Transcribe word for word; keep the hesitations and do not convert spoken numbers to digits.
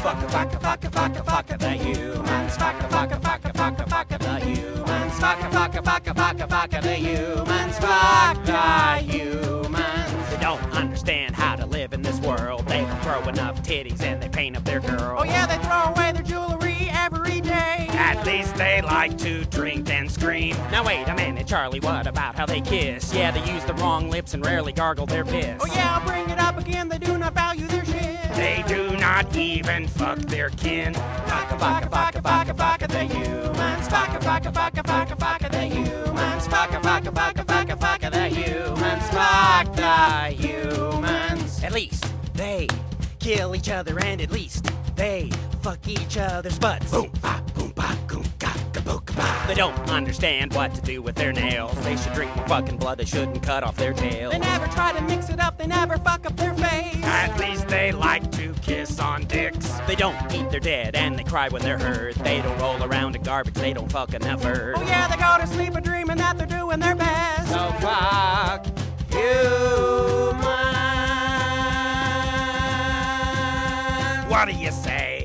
Fuck a fuck a fuck a fuck a fuck a the humans. Fuck a fuck a fuck a fuck a fuck a the humans. Fuck a fuck a fuck a fuck a fuck a the humans. Fuck the humans. They don't understand how to live in this world. They don't throw enough titties and they paint up their girl. Oh yeah, they throw away their jewelry every day. At least they like to drink and scream. Now wait a minute, Charlie, what about how they kiss? Yeah, they use the wrong lips and rarely gargle their piss. Oh yeah, I'll bring it up again, they do not value their shit. They do not even fuck their kin. Fuck a fuck a fuck a fuck a fuck a the humans. Fuck a fuck a fuck a fuck a fuck a the humans. Fuck a fuck a fuck a fuck a fuck a the humans. Fuck the humans. At least they kill each other and at least they fuck each other's butts. Boom ba boom ba boom ga ga boom ba. They don't understand what to do with their nails. They should drink more fucking blood, they shouldn't cut off their tails. They never try to mix it up, they never fuck up their face. At least they like to kiss on dicks. They don't eat their dead and they cry when they're hurt. They don't roll around in garbage, they don't fuck enough earth. Oh yeah, they go to sleep a dreaming that they're doing their best. So fuck humans. What do you say?